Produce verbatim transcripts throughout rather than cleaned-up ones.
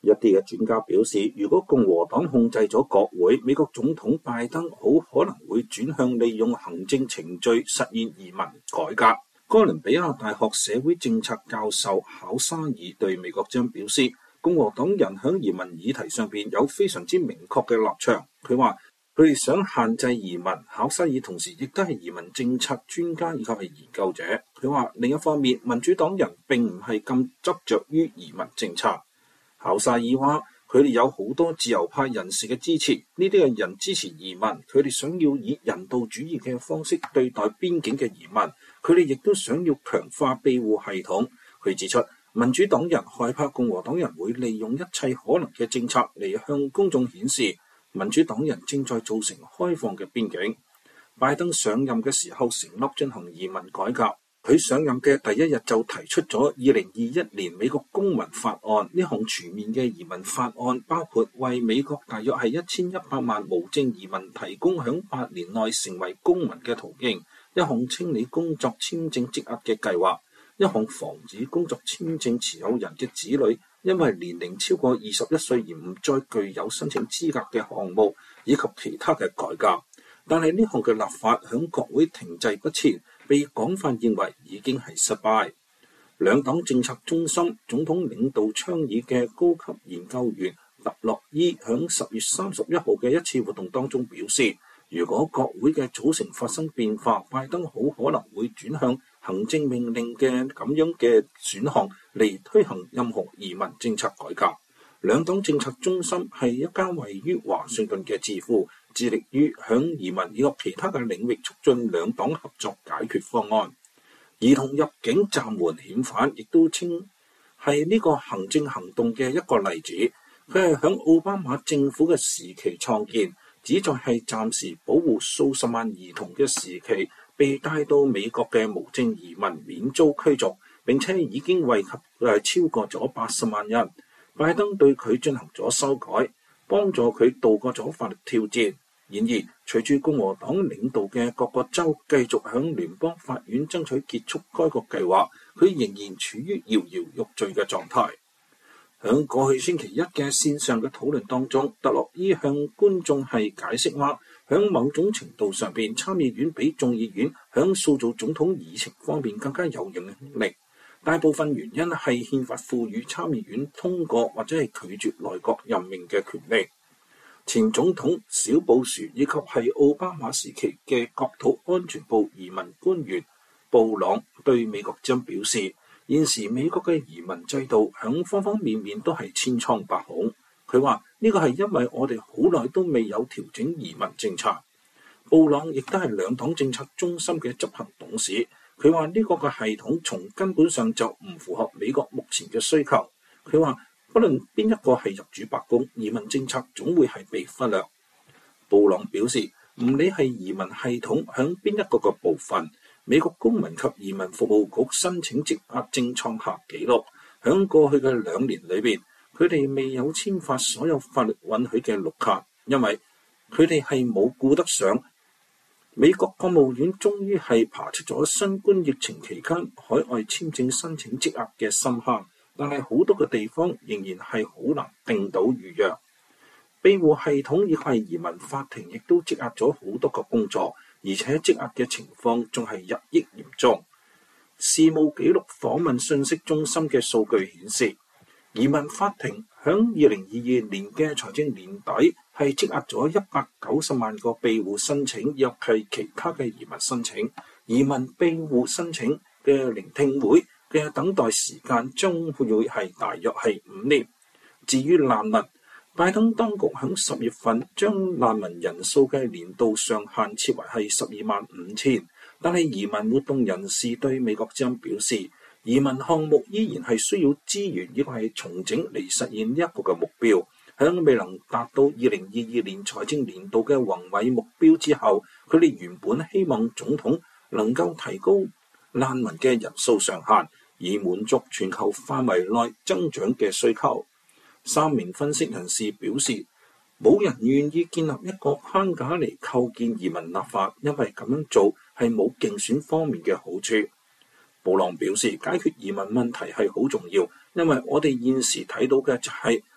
一啲嘅專家表示，如果共和黨控制咗國會，美國總統拜登好可能會轉向利用行政程序實現移民改革。哥倫比亞大學社會政策教授考沙爾對美國之音表示，共和黨人響移民議題上邊有非常之明確嘅立場。佢話佢哋想限制移民。考沙爾同時亦都係移民政策專家以及係研究者。佢話另一方面，民主黨人並唔係咁執着於移民政策。考沙爾話佢哋有好多自由派人士嘅支持，呢啲嘅人支持移民，佢哋想要以人道主義嘅方式對待邊境嘅移民，佢哋亦都想要強化庇護系統。佢指出，民主黨人害怕共和黨人會利用一切可能嘅政策嚟向公眾顯示民主黨人正在造成開放嘅邊境。拜登上任嘅時候承諾進行移民改革。佢上任嘅第一日就提出咗二零二一年美國公民法案。呢項全面嘅移民法案包括為美國大約係一千一百萬無證移民提供響八年內成為公民嘅途徑，一項清理工作簽證積壓嘅計劃，一項防止工作簽證持有人嘅子女因為年齡超過二十一歲而唔再具有申請資格嘅項目，以及其他嘅改革。但係呢項嘅立法響國會停滯不前，被廣泛認為已經係失敗。兩黨政策中心總統領導倡議嘅高級研究員特洛伊響十月三十一號嘅一次活動當中表示，如果國會嘅組成發生變化，拜登好可能會轉向行政命令嘅咁樣嘅選項嚟推行任何移民政策改革。兩黨政策中心係一間位於華盛頓嘅智庫，致力於響移民以及其他嘅領域促進兩黨合作解決方案。兒童入境暫緩遣返亦都稱係呢個行政行動嘅一個例子。佢係響奧巴馬政府嘅時期創建，旨在係暫時保護數十萬兒童嘅時期被帶到美國嘅無證移民免遭驅逐，並且已經惠及誒超過咗八十萬人。拜登對佢進行咗修改，幫助佢度過咗法律挑戰。然而，隨住共和黨領導嘅各個州繼續向聯邦法院爭取結束該個計劃，佢仍然處於搖搖欲墜嘅狀態。響過去星期一嘅線上嘅討論當中，特洛伊向觀眾係解釋話，響某種程度上邊，參議院比眾議院響塑造總統議程方面更加有影響力。大部分原因係憲法賦予參議院通過或者係拒絕內閣任命嘅權力。前總統小布殊以及係奧巴馬時期嘅國土安全部移民官員布朗對美國之音表示，現時美國嘅移民制度響方方面面都係千瘡百孔。佢話呢個係因為我哋好耐都未有調整移民政策。布朗亦都係兩黨政策中心嘅執行董事。佢話呢個嘅系統從根本上就唔符合美國目前嘅需求。佢話不論邊一個係入主白宮，移民政策總會係被忽略。布朗表示，唔理係移民系統響邊一個個部分，美國公民及移民服務局申請積壓正創下紀錄。響過去嘅兩年裏邊，佢哋未有簽發所有法律允許嘅綠卡，因為佢哋係冇顧得上。美國國務院終於係爬出咗新冠疫情期間海外簽證申請積壓嘅深坑，但係好多嘅地方仍然係好難訂到預約。庇護系統亦係移民法庭亦都積壓咗好多個工作，而且積壓嘅情況仲係日益嚴重。事務記錄訪問信息中心嘅數據顯示，移民法庭響二零二二年嘅財政年底係積壓咗一百九十萬個庇護申請，又係其他嘅移民申請。移民庇護申請嘅聆聽會嘅等待時間將會係大約係五年。至於難民，拜登當局響十月份將難民人數嘅年度上限設為係十二萬五千，但係移民活動人士對美國之音表示，移民項目依然係需要資源，亦係重整嚟實現呢一個嘅目標。響未能達到二零二二年財政年度嘅宏偉目標之後，佢哋原本希望總統能夠提高難民嘅人數上限，以滿足全球範圍內增長嘅需求。三名分析人士表示，冇人願意建立一個框架嚟構建移民立法，因為咁樣做係冇競選方面嘅好處。布朗表示，解決移民問題係好重要，因為我哋現時睇到嘅就係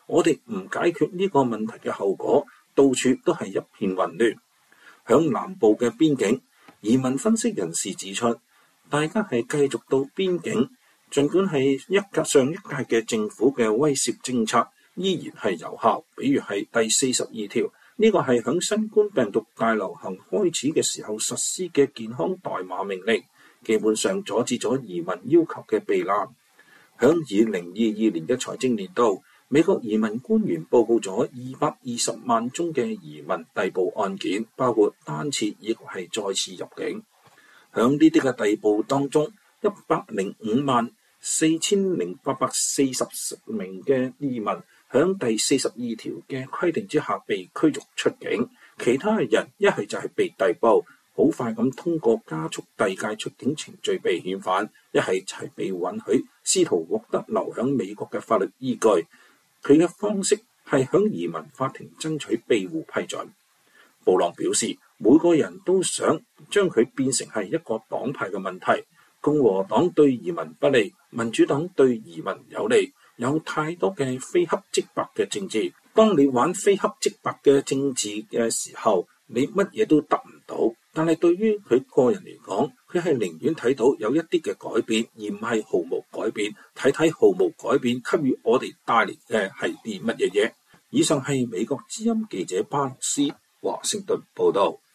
我哋唔解決呢個問題嘅後果，到處都係一片混亂。響南部嘅邊境，移民分析人士指出，大家係繼續到邊境，儘管係一屆上一屆嘅政府嘅威懾政策依然係有效，比如係第四十二條，呢、這個係響新冠病毒大流行開始嘅時候實施嘅健康代碼命令，基本上阻止咗移民要求嘅避難。響二零二二年嘅財政年度，美國移民官員報告咗二百二十萬宗嘅移民逮捕案件，包括單次亦係再次入境。響呢啲嘅逮捕當中，一百零五萬四千零八百四十名嘅移民響第四十二條嘅規定之下被驅逐出境，其他人一係就係被逮捕，好快咁通過加速遞解出境程序被遣返，一係就係被允許試圖獲得留響美國嘅法律依據。佢嘅方式係向移民法庭爭取庇護批准。布朗表示，每個人都想將佢變成係一個黨派嘅問題，共和黨對移民不利，民主黨對移民有利，有太多嘅非黑即白嘅政治。當你玩非黑即白嘅政治嘅時候，你乜嘢都得唔到。但係對於佢個人嚟講，佢係寧願睇到有一啲嘅改變，而唔係毫無改變。睇睇毫無改變給予我哋帶嚟嘅係啲乜嘢嘢。以上係美國之音記者巴洛斯華盛頓報道。